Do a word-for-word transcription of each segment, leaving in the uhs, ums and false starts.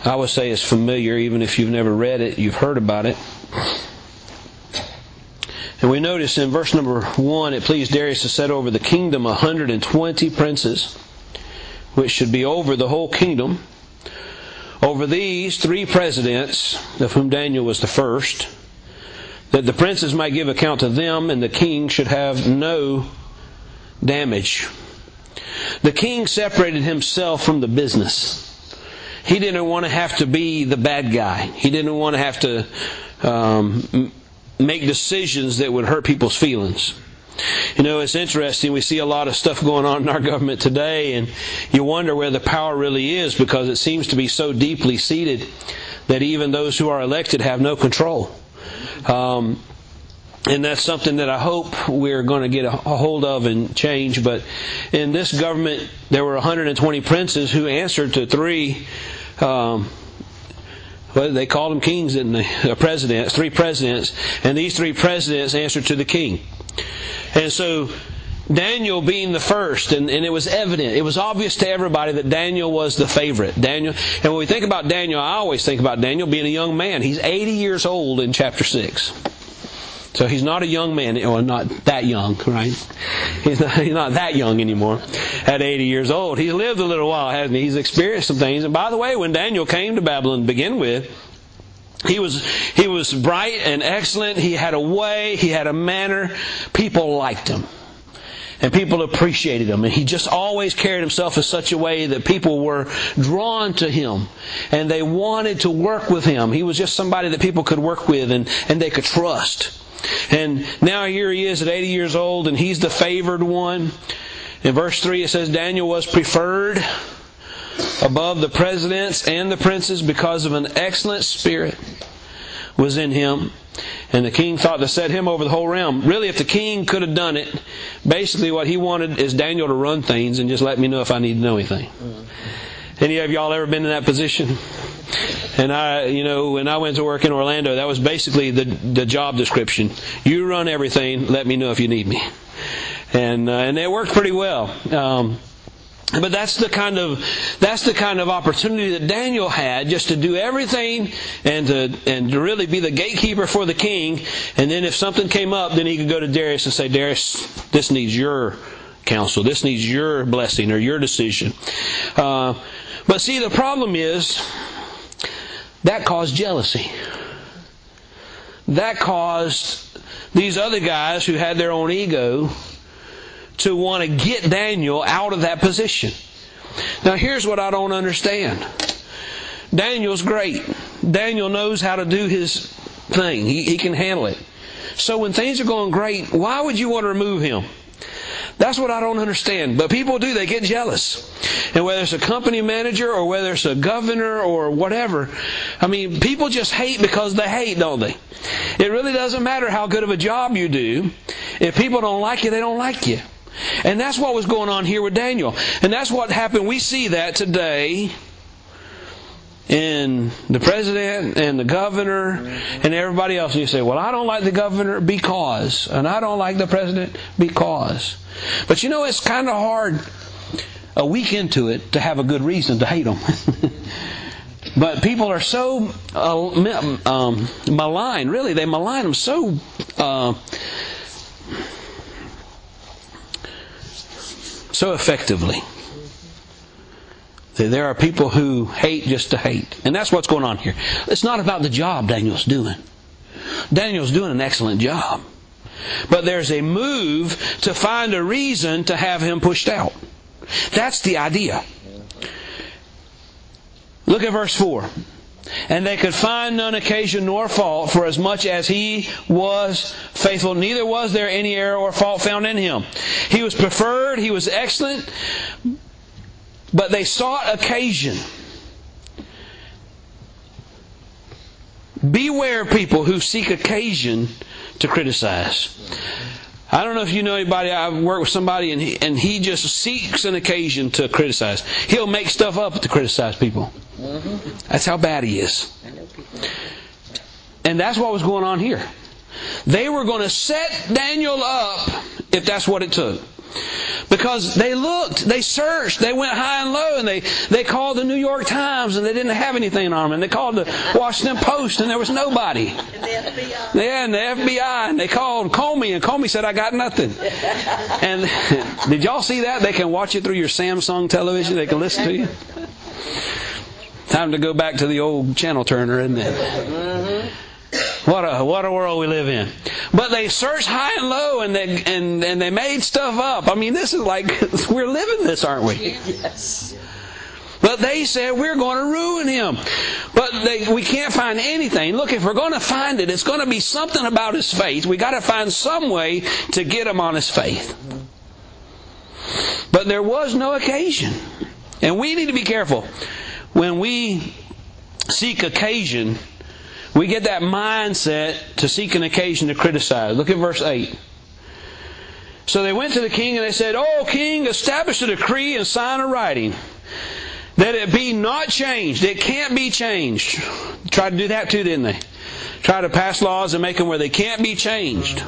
I would say is familiar. Even if you've never read it, you've heard about it. And we notice in verse number one, it pleased Darius to set over the kingdom one hundred twenty princes, which should be over the whole kingdom. Over these three presidents, of whom Daniel was the first, that the princes might give account to them, and the king should have no damage. The king separated himself from the business. He didn't want to have to be the bad guy. He didn't want to have to um, make decisions that would hurt people's feelings. You know, it's interesting. We see a lot of stuff going on in our government today, and you wonder where the power really is, because it seems to be so deeply seated that even those who are elected have no control. Um, and that's something that I hope we're going to get a hold of and change. But in this government, there were one hundred twenty princes who answered to three, um, well, they called them kings, didn't they? Presidents, three presidents. And these three presidents answered to the king. And so Daniel being the first, and, and it was evident, it was obvious to everybody that Daniel was the favorite. Daniel, and when we think about Daniel, I always think about Daniel being a young man. He's eighty years old in chapter six. So he's not a young man, or not that young, right? He's not, he's not that young anymore at eighty years old. He's lived a little while, hasn't he? He's experienced some things. And by the way, when Daniel came to Babylon to begin with, He was he was bright and excellent. He had a way. He had a manner. People liked him. And people appreciated him. And he just always carried himself in such a way that people were drawn to him. And they wanted to work with him. He was just somebody that people could work with and, and they could trust. And now here he is at eighty years old, and he's the favored one. In verse three it says, Daniel was preferred above the presidents and the princes because of an excellent spirit was in him. And the king thought to set him over the whole realm. Really, if the king could have done it, basically what he wanted is Daniel to run things and just let me know if I need to know anything. Any of y'all ever been in that position? And I, you know, when I went to work in Orlando, that was basically the the job description. You run everything, let me know if you need me. And uh, and it worked pretty well. Um, But that's the kind of that's the kind of opportunity that Daniel had, just to do everything and to and to really be the gatekeeper for the king. And then if something came up, then he could go to Darius and say, Darius, this needs your counsel. This needs your blessing or your decision. Uh, but see, the problem is that caused jealousy. That caused these other guys who had their own ego to want to get Daniel out of that position. Now here's what I don't understand. Daniel's great. Daniel knows how to do his thing. He, he can handle it. So when things are going great, why would you want to remove him? That's what I don't understand. But people do. They get jealous. And whether it's a company manager or whether it's a governor or whatever, I mean, people just hate because they hate, don't they? It really doesn't matter how good of a job you do. If people don't like you, they don't like you. And that's what was going on here with Daniel. And that's what happened. We see that today in the president and the governor and everybody else. And you say, well, I don't like the governor because, and I don't like the president because. But you know, it's kind of hard a week into it to have a good reason to hate them. But people are so uh, um, malign, really. They malign them so uh, so effectively. There are people who hate just to hate. And that's what's going on here. It's not about the job Daniel's doing. Daniel's doing an excellent job. But there's a move to find a reason to have him pushed out. That's the idea. Look at verse four. And they could find none occasion nor fault, for as much as he was faithful, neither was there any error or fault found in him. He was preferred, he was excellent, but they sought occasion. Beware people who seek occasion to criticize. I don't know if you know anybody. I've worked with somebody and he, and he just seeks an occasion to criticize. He'll make stuff up to criticize people. Mm-hmm. That's how bad he is. I know people. And that's what was going on here. They were going to set Daniel up if that's what it took. Because they looked, they searched, they went high and low, and they, they called the New York Times, and they didn't have anything on them. And they called the Washington Post, and there was nobody. And the F B I. Yeah, and the F B I, and they called Comey, and Comey said, I got nothing. And did y'all see that? They can watch it through your Samsung television. They can listen to you. Time to go back to the old channel turner, isn't it? Mm-hmm. What a what a world we live in. But they searched high and low, and they and, and they made stuff up. I mean, this is like, we're living this, aren't we? Yes. But they said, we're going to ruin him. But they, we can't find anything. Look, if we're going to find it, it's going to be something about his faith. We got to find some way to get him on his faith. But there was no occasion. And we need to be careful. When we seek occasion, we get that mindset to seek an occasion to criticize. Look at verse eight. So they went to the king and they said, "O king, establish a decree and sign a writing, that it be not changed." It can't be changed. Tried to do that too, didn't they? Try to pass laws and make them where they can't be changed.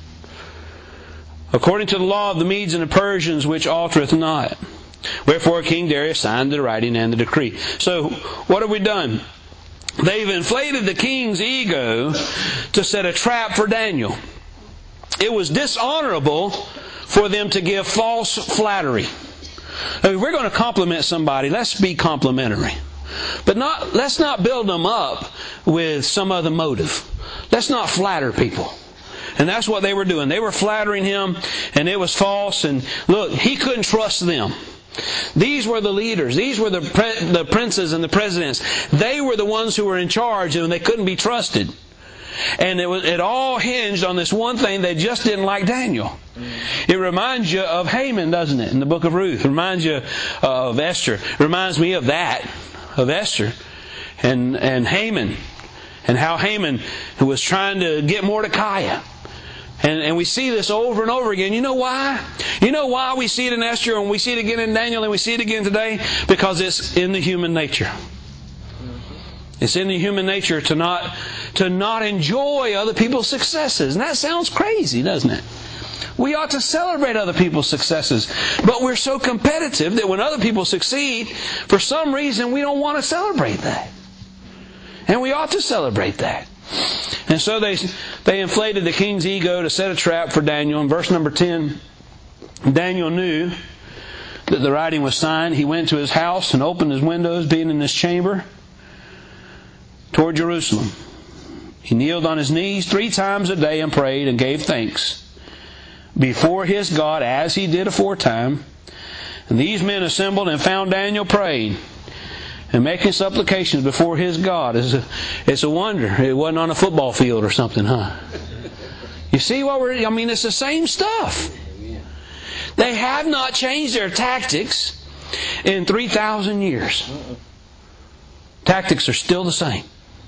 According to the law of the Medes and the Persians, which altereth not. Wherefore King Darius signed the writing and the decree. So, what have we done? They've inflated the king's ego to set a trap for Daniel. It was dishonorable for them to give false flattery. If we're going to compliment somebody, let's be complimentary. But not, let's not build them up with some other motive. Let's not flatter people. And that's what they were doing. They were flattering him, and it was false. And look, he couldn't trust them. These were the leaders. These were the pre- the princes and the presidents. They were the ones who were in charge, and they couldn't be trusted. And it was it all hinged on this one thing: they just didn't like Daniel. It reminds you of Haman, doesn't it? In the book of Ruth, it reminds you of Esther. It reminds me of that, of Esther, and and Haman, and how Haman was trying to get Mordecai. And, and we see this over and over again. You know why? You know why we see it in Esther and we see it again in Daniel and we see it again today? Because it's in the human nature. It's in the human nature to not, to not enjoy other people's successes. And that sounds crazy, doesn't it? We ought to celebrate other people's successes. But we're so competitive that when other people succeed, for some reason we don't want to celebrate that. And we ought to celebrate that. And so they they inflated the king's ego to set a trap for Daniel. In verse number ten, Daniel knew that the writing was signed. He went to his house and opened his windows, being in his chamber, toward Jerusalem. He kneeled on his knees three times a day and prayed and gave thanks before his God as he did aforetime. And these men assembled and found Daniel praying and making supplications before his God. It's a, it's a wonder it wasn't on a football field or something, huh? You see what we're... I mean, it's the same stuff. They have not changed their tactics in three thousand years. Tactics are still the same.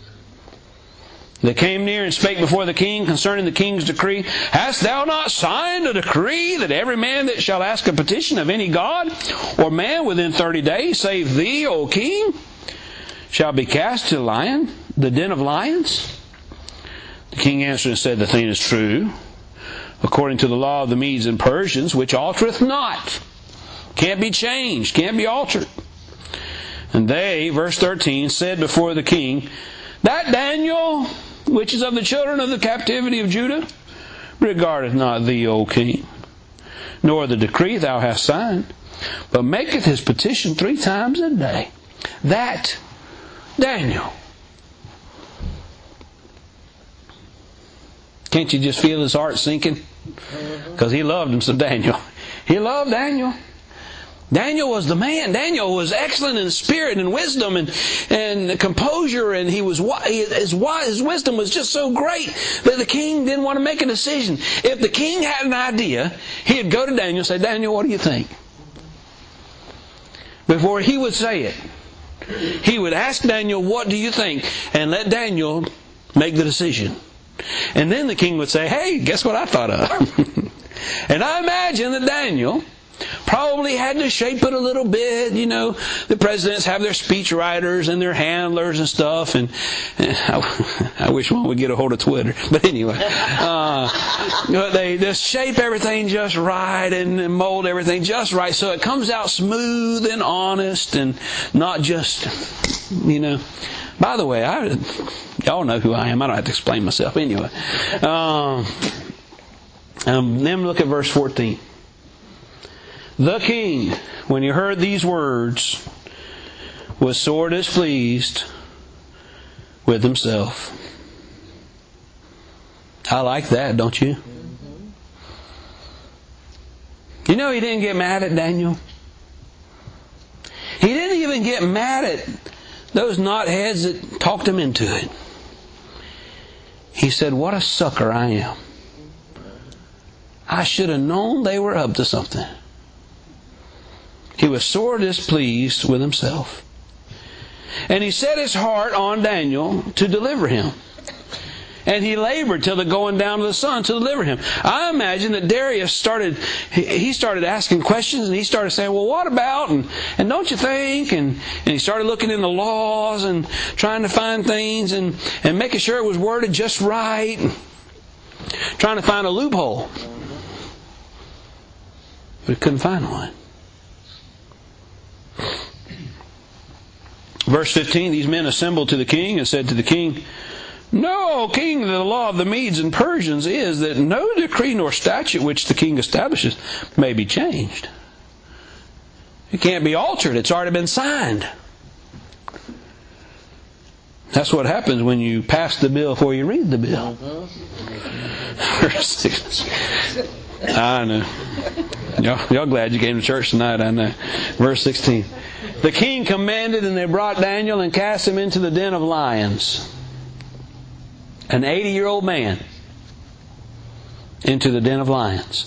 They came near and spake before the king concerning the king's decree. Hast thou not signed a decree that every man that shall ask a petition of any god or man within thirty days, save thee, O king, shall be cast to the lion, the den of lions? The king answered and said, the thing is true, according to the law of the Medes and Persians, which altereth not. Can't be changed, can't be altered. And they, verse thirteen, said before the king, that Daniel, which is of the children of the captivity of Judah, regardeth not thee, O king, nor the decree thou hast signed, but maketh his petition three times a day. That Daniel. Can't you just feel his heart sinking? Because he loved him some Daniel. He loved Daniel. Daniel was the man. Daniel was excellent in spirit and wisdom and, and composure, and he was his, his wisdom was just so great that the king didn't want to make a decision. If the king had an idea, he'd go to Daniel and say, Daniel, what do you think? Before he would say it, he would ask Daniel, what do you think? And let Daniel make the decision. And then the king would say, hey, guess what I thought of? And I imagine that Daniel Probably had to shape it a little bit. You know, the presidents have their speech writers and their handlers and stuff. And, and I, I wish one would get a hold of Twitter. But anyway, uh, they just shape everything just right and mold everything just right, so it comes out smooth and honest and not just, you know. By the way, I, y'all know who I am. I don't have to explain myself anyway. Um, um, then look at verse fourteen. The king, when he heard these words, was sore displeased with himself. I like that, don't you? You know, he didn't get mad at Daniel. He didn't even get mad at those knotheads that talked him into it. He said, what a sucker I am. I should have known they were up to something. He was sore displeased with himself. And he set his heart on Daniel to deliver him. And he labored till the going down of the sun to deliver him. I imagine that Darius started, he started asking questions, and he started saying, well, what about? And, and don't you think? And, and he started looking in the laws and trying to find things and, and making sure it was worded just right. Trying to find a loophole. But he couldn't find one. Verse fifteen, these men assembled to the king and said to the king, no, king, the law of the Medes and Persians is that no decree nor statute which the king establishes may be changed. It can't be altered. It's already been signed. That's what happens when you pass the bill before you read the bill. Verse six. I know. Y'all, y'all glad you came to church tonight, I know. Verse sixteen. The king commanded, and they brought Daniel and cast him into the den of lions. An eighty-year-old man into the den of lions.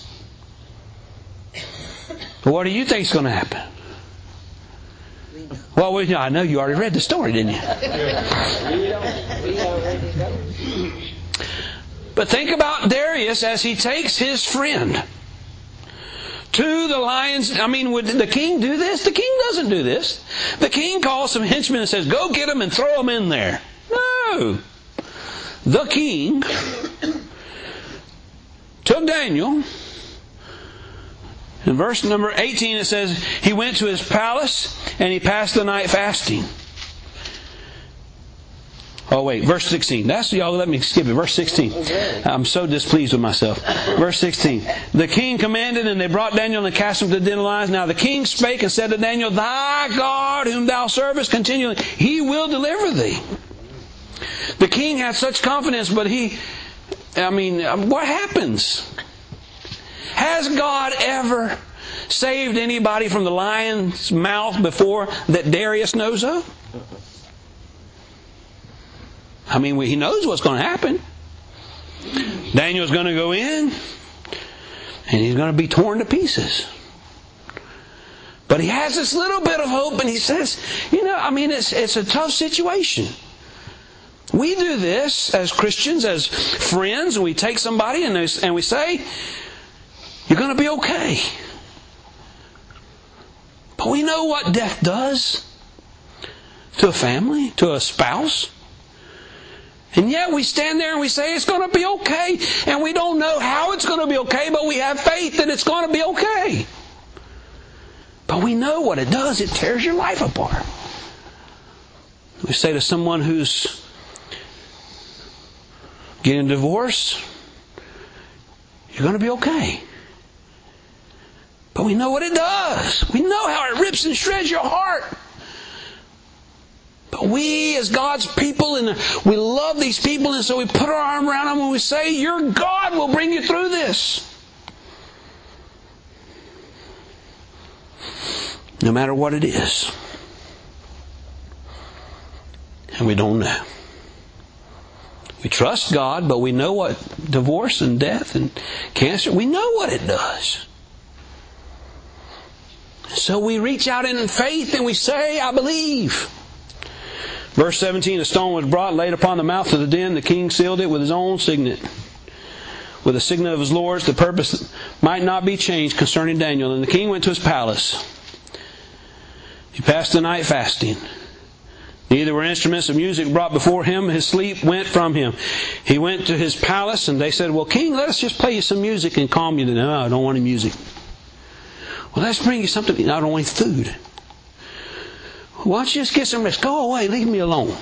What do you think is going to happen? Well, we, I know you already read the story, didn't you? But think about Darius as he takes his friend to the lions. I mean, would the king do this? The king doesn't do this. The king calls some henchmen and says, go get them and throw them in there. No. The king took Daniel. In verse number eighteen it says, he went to his palace and he passed the night fasting. Oh wait, verse sixteen. That's y'all. Let me skip it. Verse sixteen. I'm so displeased with myself. Verse sixteen. The king commanded, and they brought Daniel and cast him to the den of lions. Now the king spake and said to Daniel, thy God whom thou servest continually, he will deliver thee. The king had such confidence, but he, I mean, what happens? Has God ever saved anybody from the lion's mouth before that Darius knows of? I mean, he knows what's going to happen. Daniel's going to go in, and he's going to be torn to pieces. But he has this little bit of hope, and he says, you know, I mean, it's it's a tough situation. We do this as Christians, as friends, and we take somebody and, they, and we say, you're going to be okay. But we know what death does to a family, to a spouse. And yet we stand there and we say it's going to be okay. And we don't know how it's going to be okay, but we have faith that it's going to be okay. But we know what it does. It tears your life apart. We say to someone who's getting a divorce, you're going to be okay. But we know what it does. We know how it rips and shreds your heart. But we as God's people, and we love these people, and so we put our arm around them and we say, your God will bring you through this. No matter what it is. And we don't know. We trust God, but we know what divorce and death and cancer, we know what it does. So we reach out in faith and we say, I believe. Verse seventeen, a stone was brought, laid upon the mouth of the den. The king sealed it with his own signet. with the signet of his lords, the purpose might not be changed concerning Daniel. And the king went to his palace. He passed the night fasting. Neither were instruments of music brought before him. His sleep went from him. He went to his palace, and they said, well, king, let us just play you some music and calm you. No, I don't want any music. Well, let's bring you something. No, I don't want any food. Why don't you just get some rest? Go away. Leave me alone.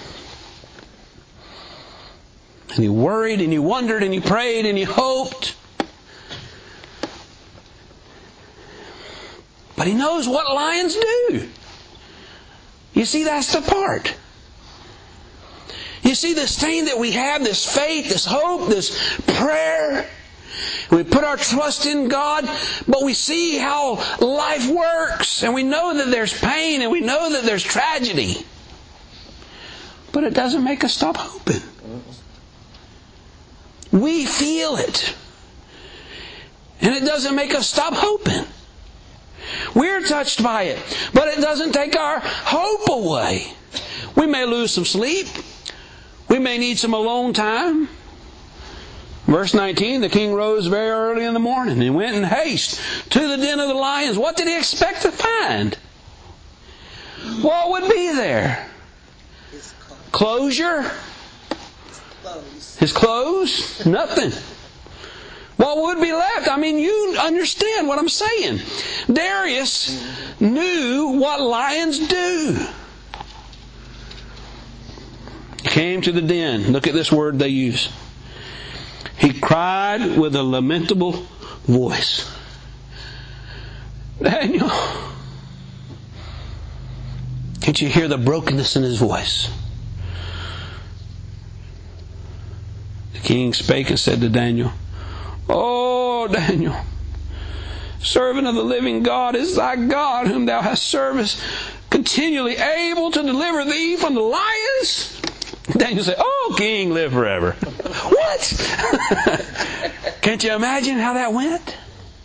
And he worried, and he wondered, and he prayed, and he hoped. But he knows what lions do. You see, that's the part. You see, this thing that we have, this faith, this hope, this prayer, we put our trust in God, but we see how life works, and we know that there's pain, and we know that there's tragedy. But it doesn't make us stop hoping. We feel it. And it doesn't make us stop hoping. We're touched by it. But it doesn't take our hope away. We may lose some sleep. We may need some alone time. Verse nineteen, the king rose very early in the morning and went in haste to the den of the lions. What did he expect to find? What would be there? Closure? His clothes? Nothing. What would be left? I mean, you understand what I'm saying. Darius knew what lions do. He came to the den. Look at this word they use. He cried with a lamentable voice. Daniel, can't you hear the brokenness in his voice? The king spake and said to Daniel, O Daniel, servant of the living God, is thy God, whom thou hast served, continually able to deliver thee from the lions? Daniel said, oh, king, live forever. What? Can't you imagine how that went?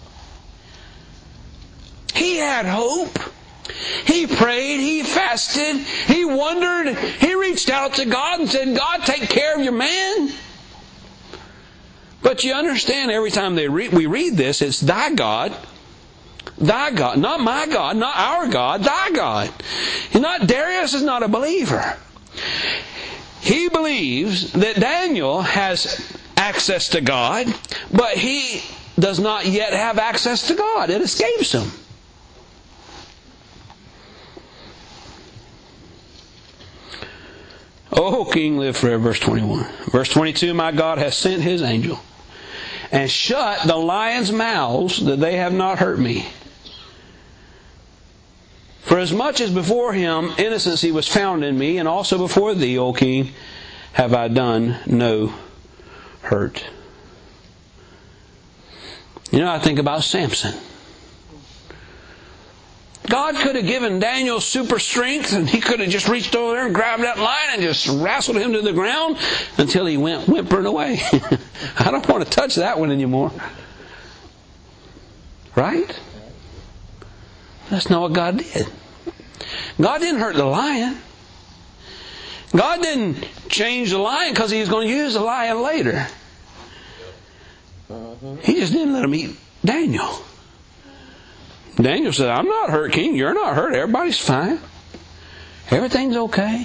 He had hope. He prayed. He fasted. He wondered. He reached out to God and said, God, take care of your man. But you understand, every time they re- we read this, it's thy God. Thy God. Not my God. Not our God. Thy God. And not Darius is not a believer. He believes that Daniel has access to God, but he does not yet have access to God. It escapes him. Oh, king, live forever. Verse twenty-one. Verse twenty-two, my God has sent his angel and shut the lions' mouths that they have not hurt me. For as much as before him innocency was found in me, and also before thee, O king, have I done no hurt. You know, I think about Samson. God could have given Daniel super strength, and he could have just reached over there and grabbed that lion and just wrestled him to the ground until he went whimpering away. I don't want to touch that one anymore. Right? That's not what God did. God didn't hurt the lion. God didn't change the lion because He was going to use the lion later. He just didn't let him eat Daniel. Daniel said, I'm not hurt, king. You're not hurt. Everybody's fine. Everything's okay.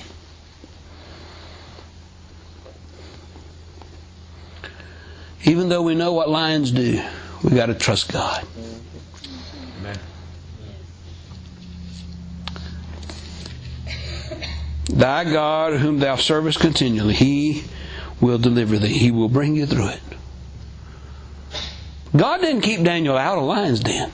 Even though we know what lions do, we got to trust God. Amen. Thy God, whom thou servest continually, He will deliver thee. He will bring you through it. God didn't keep Daniel out of lion's den.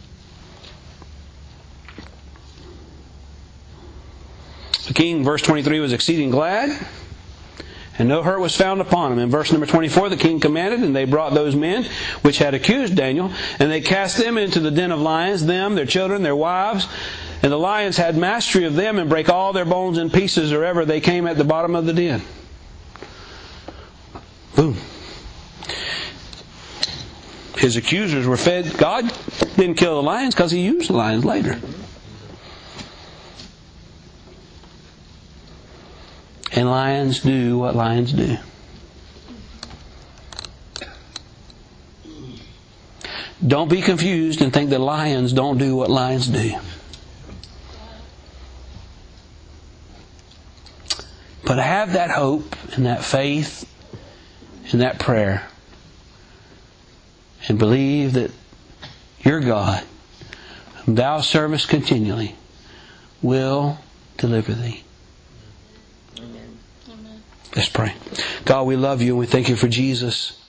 The king, verse twenty-three, was exceeding glad, and no hurt was found upon him. In verse number twenty-four, the king commanded, and they brought those men which had accused Daniel, and they cast them into the den of lions, them, their children, their wives. And the lions had mastery of them and brake all their bones in pieces wherever they came at the bottom of the den. Boom. His accusers were fed. God didn't kill the lions because He used the lions later. And lions do what lions do. Don't be confused and think that lions don't do what lions do. But have that hope and that faith and that prayer. And believe that your God, whom thou servest continually, will deliver thee. Amen. Amen. Let's pray. God, we love you and we thank you for Jesus.